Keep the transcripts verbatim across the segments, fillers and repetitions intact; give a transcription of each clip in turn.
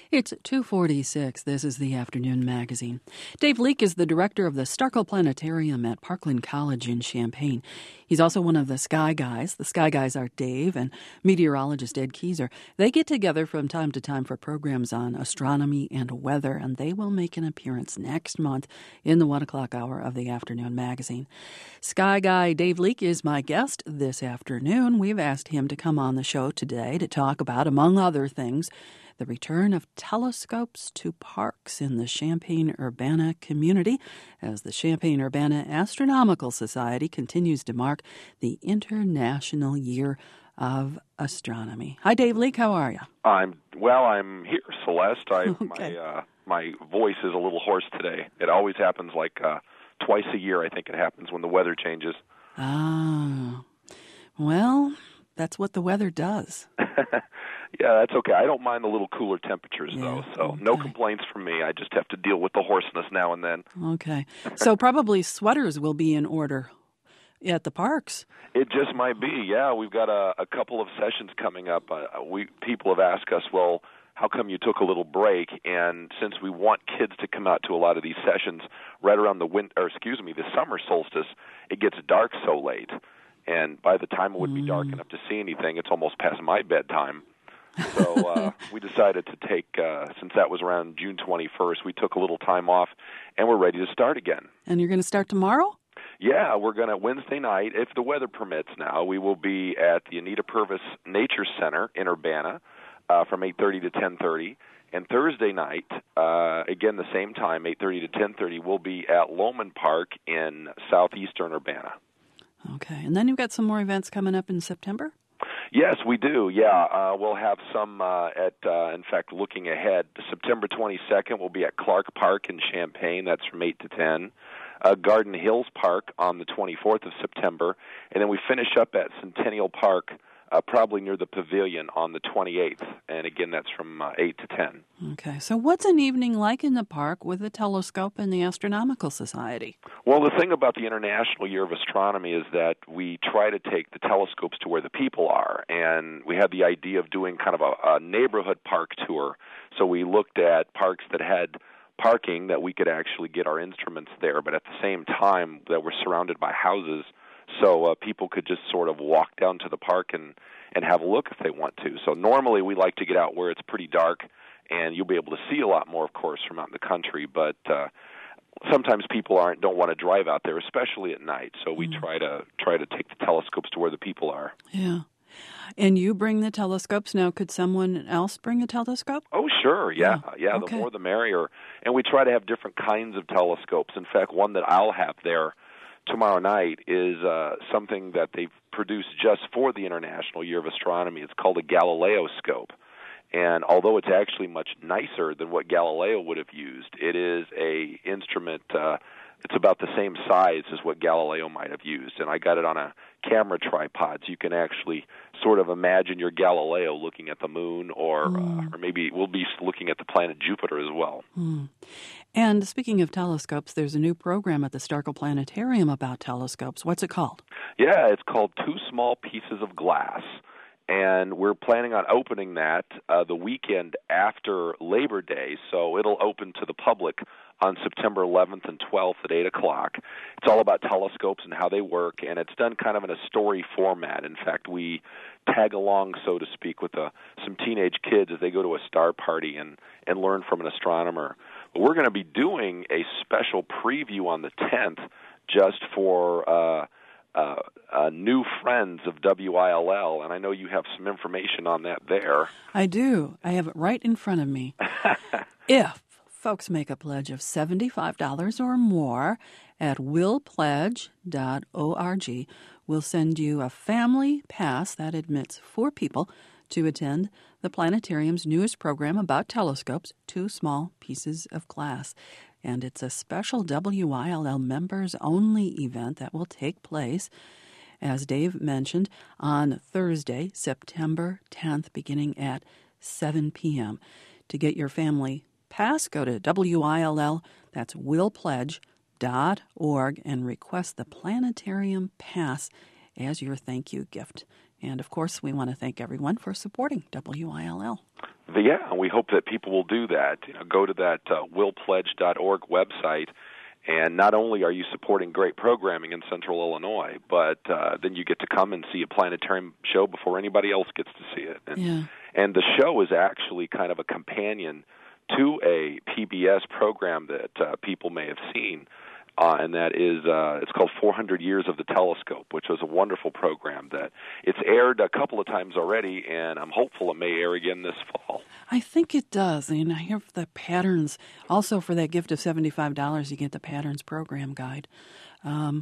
It's two forty-six. This is the Afternoon Magazine. Dave Leake is the director of the Starkle Planetarium at Parkland College in Champaign. He's also one of the Sky Guys. The Sky Guys are Dave and meteorologist Ed Keyser. They get together from time to time for programs on astronomy and weather, and they will make an appearance next month in the one o'clock hour of the Afternoon Magazine. Sky Guy Dave Leake is my guest this afternoon. We've asked him to come on the show today to talk about, among other things, the return of telescopes to parks in the Champaign-Urbana community as the Champaign-Urbana Astronomical Society continues to mark the International Year of Astronomy. Hi, Dave Leake. How are you? I'm well. I'm here, Celeste. I, okay. My uh, my voice is a little hoarse today. It always happens like uh, twice a year. I think it happens when the weather changes. Ah, well, that's what the weather does. Yeah, that's okay. I don't mind the little cooler temperatures, yeah, though, so okay. no complaints from me. I just have to deal with the hoarseness now and then. Okay. So probably sweaters will be in order at the parks. It just might be, yeah. We've got a, a couple of sessions coming up. Uh, we People have asked us, well, how come you took a little break? And since we want kids to come out to a lot of these sessions right around the winter, or excuse me, the summer solstice, it gets dark so late. And by the time it would be dark enough to see anything, it's almost past my bedtime. So uh, we decided to take, uh, since that was around June twenty-first, we took a little time off, and we're ready to start again. And you're going to start tomorrow? Yeah, we're going to, Wednesday night, if the weather permits now, we will be at the Anita Purvis Nature Center in Urbana uh, from eight thirty to ten thirty. And Thursday night, uh, again the same time, eight thirty to ten thirty, we'll be at Lohman Park in southeastern Urbana. Okay, and then you've got some more events coming up in September? Yes, we do. Yeah, uh, we'll have some uh, at, uh, in fact, looking ahead, September twenty-second, we'll be at Clark Park in Champaign. That's from eight to ten. Uh, Garden Hills Park on the twenty-fourth of September. And then we finish up at Centennial Park, uh, probably near the Pavilion on the twenty-eighth. And again, that's from uh, eight to ten. Okay, so what's an evening like in the park with the telescope and the Astronomical Society? Well, the thing about the International Year of Astronomy is that we try to take the telescopes to where the people are, and we had the idea of doing kind of a, a neighborhood park tour. So we looked at parks that had parking that we could actually get our instruments there, but at the same time that we're surrounded by houses, so uh, people could just sort of walk down to the park and, and have a look if they want to. So normally we like to get out where it's pretty dark, and you'll be able to see a lot more, of course, from out in the country, but uh, sometimes people aren't don't want to drive out there, especially at night. So we mm. try to try to take the telescopes to where the people are. Yeah. And you bring the telescopes. Now, could someone else bring a telescope? Oh, sure, yeah. Oh, yeah, okay. The more the merrier. And we try to have different kinds of telescopes. In fact, one that I'll have there tomorrow night is uh, something that they've produced just for the International Year of Astronomy. It's called a Galileo scope. And although it's actually much nicer than what Galileo would have used, it is a instrument, uh, it's about the same size as what Galileo might have used. And I got it on a camera tripod, so you can actually sort of imagine your Galileo looking at the moon, or mm. uh, or maybe we'll be looking at the planet Jupiter as well. Mm. And speaking of telescopes, there's a new program at the Starkle Planetarium about telescopes. What's it called? Yeah, it's called Two Small Pieces of Glass. And we're planning on opening that uh, the weekend after Labor Day, so it'll open to the public on September eleventh and twelfth at eight o'clock. It's all about telescopes and how they work, and it's done kind of in a story format. In fact, we tag along, so to speak, with uh, some teenage kids as they go to a star party and, and learn from an astronomer. But we're going to be doing a special preview on the tenth just for uh, uh, uh, new friends of W I L L, and I know you have some information on that there. I do. I have it right in front of me. If folks make a pledge of seventy-five dollars or more at will pledge dot org, we'll send you a family pass that admits four people to attend the planetarium's newest program about telescopes, Two Small Pieces of Glass. And it's a special W I L L members-only event that will take place, as Dave mentioned, on Thursday, September tenth, beginning at seven p.m. To get your family pass, go to W I L L, that's will pledge dot org, and request the Planetarium Pass as your thank you gift. And, of course, we want to thank everyone for supporting W I L L. Yeah, and we hope that people will do that. You know, go to that uh, will pledge dot org website, and not only are you supporting great programming in Central Illinois, but uh, then you get to come and see a planetarium show before anybody else gets to see it. And, yeah. and the show is actually kind of a companion to a P B S program that uh, people may have seen. Uh, and that is, uh, it's called four hundred Years of the Telescope, which was a wonderful program that it's aired a couple of times already, and I'm hopeful it may air again this fall. I think it does. And I hear the patterns. Also, for that gift of seventy-five dollars, you get the Patterns Program Guide. Um,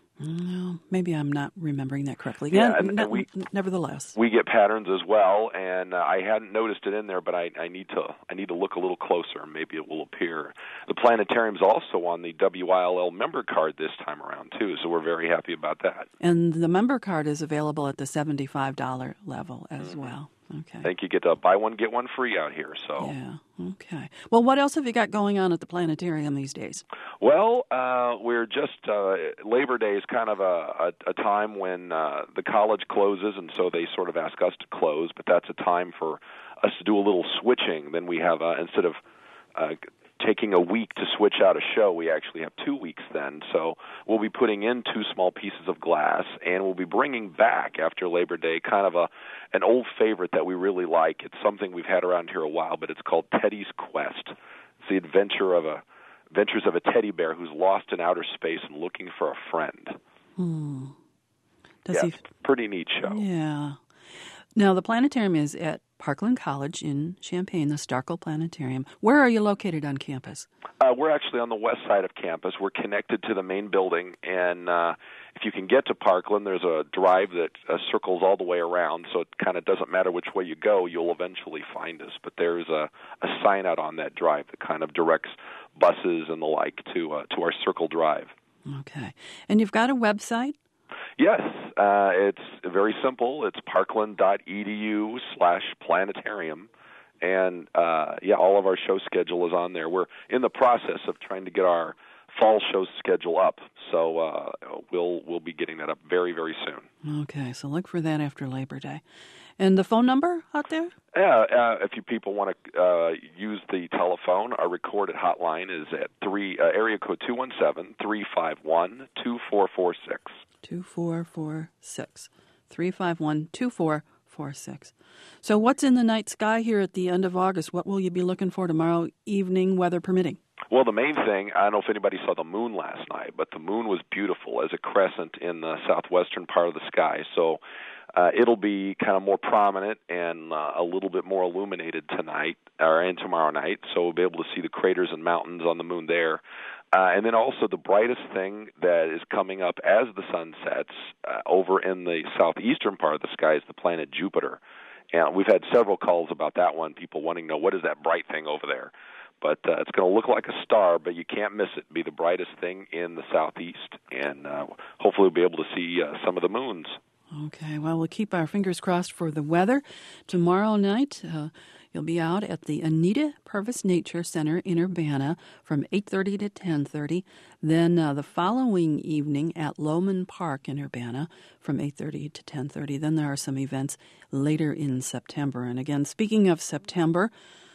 no, maybe I'm not remembering that correctly. Yeah, yeah and, ne- and we, nevertheless, we get patterns as well, and uh, I hadn't noticed it in there, but I, I need to I need to look a little closer. Maybe it will appear. The planetarium's also on the W I L L member card this time around too, so we're very happy about that. And the member card is available at the seventy-five dollars level as mm-hmm. well. Okay. I think you get to buy one get one free out here. So yeah. Okay. Well, what else have you got going on at the planetarium these days? Well, uh, we're just uh, Labor Day is kind of a, a, a time when uh, the college closes, and so they sort of ask us to close. But that's a time for us to do a little switching. Then we have uh, instead of uh, taking a week to switch out a show, we actually have two weeks then. So we'll be putting in two small pieces of glass, and we'll be bringing back after Labor Day kind of a an old favorite that we really like. It's something we've had around here a while, but it's called Teddy's Quest. It's the adventure of a adventures of a teddy bear who's lost in outer space and looking for a friend. Hmm. Does yeah, he... pretty neat show. Yeah. Now, the planetarium is at Parkland College in Champaign, the Starkle Planetarium. Where are you located on campus? Uh, we're actually on the west side of campus. We're connected to the main building, and uh, if you can get to Parkland, there's a drive that uh, circles all the way around, so it kind of doesn't matter which way you go, you'll eventually find us. But there's a, a sign out on that drive that kind of directs buses and the like to uh, to our Circle Drive. Okay. And you've got a website? Yes, uh, it's very simple. It's parkland.edu slash planetarium. And, uh, yeah, all of our show schedule is on there. We're in the process of trying to get our fall show schedule up. So uh, we'll we'll be getting that up very, very soon. Okay, so look for that after Labor Day. And the phone number out there? Yeah, uh, if you people want to uh, use the telephone, our recorded hotline is at three uh, area code two one seven, three five one, two four four six. two four four six. three five one, two four four six. So what's in the night sky here at the end of August? What will you be looking for tomorrow evening, weather permitting? Well, the main thing, I don't know if anybody saw the moon last night, but the moon was beautiful as a crescent in the southwestern part of the sky. So uh, it'll be kind of more prominent and uh, a little bit more illuminated tonight or and tomorrow night. So we'll be able to see the craters and mountains on the moon there. Uh, and then also the brightest thing that is coming up as the sun sets uh, over in the southeastern part of the sky is the planet Jupiter. And we've had several calls about that one, people wanting to know, what is that bright thing over there? But uh, it's going to look like a star, but you can't miss it. It'll be the brightest thing in the southeast, and uh, hopefully we'll be able to see uh, some of the moons. Okay, well, we'll keep our fingers crossed for the weather. Tomorrow night, uh, you'll be out at the Anita Purvis Nature Center in Urbana from eight thirty to ten thirty. Then uh, the following evening at Lohman Park in Urbana from eight thirty to ten thirty. Then there are some events later in September. And again, speaking of September,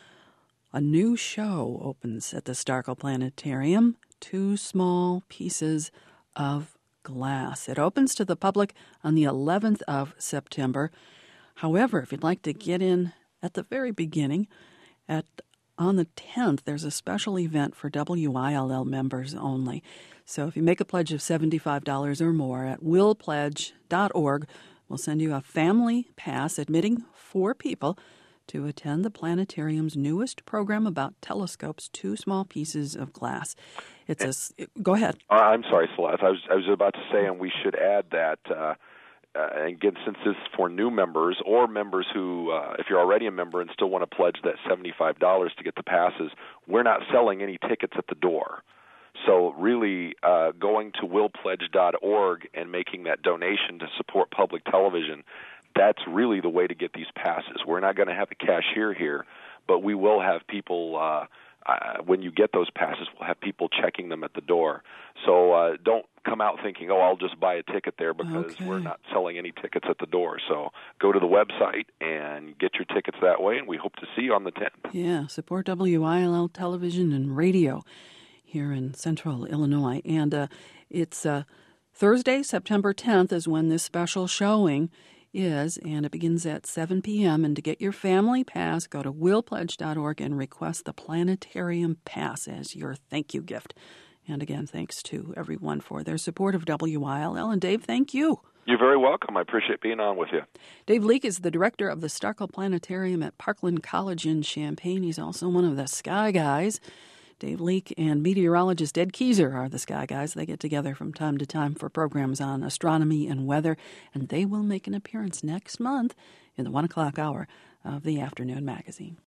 a new show opens at the Starkle Planetarium, Two Small Pieces of Glass. It opens to the public on the eleventh of September. However, if you'd like to get in at the very beginning, at on the tenth, there's a special event for W I L L members only. So if you make a pledge of seventy-five dollars or more at will pledge dot org, we'll send you a family pass admitting four people to attend the planetarium's newest program about telescopes, Two Small Pieces of Glass. It's a go ahead. Uh, I'm sorry, Celeste. I was I was about to say, and we should add that. Uh, uh, again, since this is for new members or members who, uh, if you're already a member and still want to pledge that seventy-five dollars to get the passes, we're not selling any tickets at the door. So really, uh, going to will pledge dot org and making that donation to support public television, that's really the way to get these passes. We're not going to have a cashier here, but we will have people uh, uh, when you get those passes, we'll have people checking them at the door. So uh, don't come out thinking, oh, I'll just buy a ticket there, because Okay. we're not selling any tickets at the door. So go to the website and get your tickets that way, and we hope to see you on the tenth. Yeah, support W I L L television and radio here in central Illinois. And uh, it's uh, Thursday, September tenth is when this special showing is, and it begins at seven p.m. And to get your family pass, go to will pledge dot org and request the Planetarium Pass as your thank you gift. And again, thanks to everyone for their support of W I L L. And Dave, thank you. You're very welcome. I appreciate being on with you. Dave Leake is the director of the Starkle Planetarium at Parkland College in Champaign. He's also one of the Sky Guys. Dave Leake and meteorologist Ed Keyser are the Sky Guys. They get together from time to time for programs on astronomy and weather, and they will make an appearance next month in the one o'clock hour of the Afternoon Magazine.